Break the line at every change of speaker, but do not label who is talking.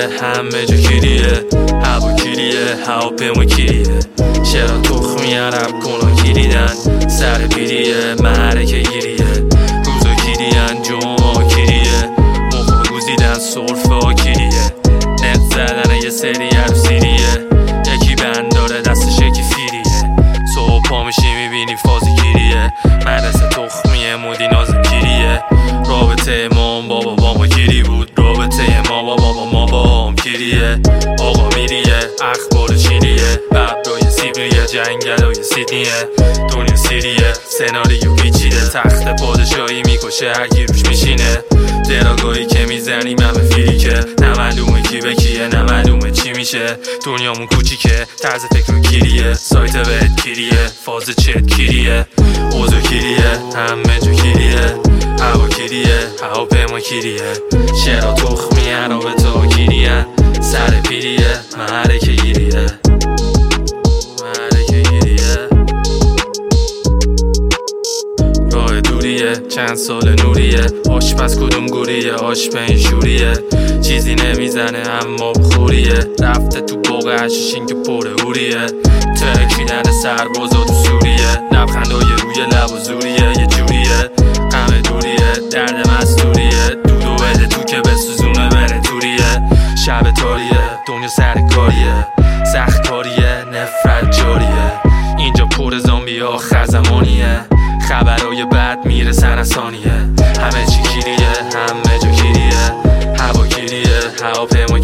همه جا کیریه، هوا کیریه، هواپیما کیریه، چرا تخمی عرب کنا کیریدن، سر پیریه، معرکه گیریه، روزا کیریان، جمعا کیریه، مخا گوزیدن، سرفا کیریه، نت زدن یه سری عروسیریه، یکی بند داره دستش یکی فیریه، صبح پا میشی میبینی فازی کیریه، مدرسه تخمیه، مودی نازم کیریه، رابطه ما بابا بابا گیری بود، رابطه ما بابا ما هم کیریه، آقا میریه، اخبار چیریه، ببرای سیبریه، جنگلای سیدنیه، دنیا سیریه، سناریو پیچیده، تخت پادشاهی میکشه هرکی روش میشینه، دراگاهی که میزنیم همه فیریکه، نمعلومه کی به کیه، نمعلومه چی میشه، دنیامون کوچیکه، طرز فکر کیریه، سایت بهت کیریه، فاز چت کیریه، اوضاع کیریه، همه جا کیریه، هوا کیریه، هواپیما کیریه، چرا تخمی رابطه کیریه، سر پیریه، معرکه گیریه، معرکه گیریه، راه دوریه، چند سال نوریه، آشپز کدوم گوریه، آش به این شوریه، چیزی نمیزنه اما بخوریه، رفته تو باغ حشیشین که پر اوریه، ترکیدن سربازا تو سوریه، لبخندای روی لب و زوریه، یه جوریه، غم دوریه، درد مستوریه، دودو بده تو که بسوزونه بره توریه، شب تاریه، دنیا سر کاریه، سخت کاریه، نفرت جاریه، اینجا پر زامبی ها خزمانیه، خبرای بد میرسن ثانیه، همه چی کیریه، همه جا کیریه، هوا کیریه، هواپیما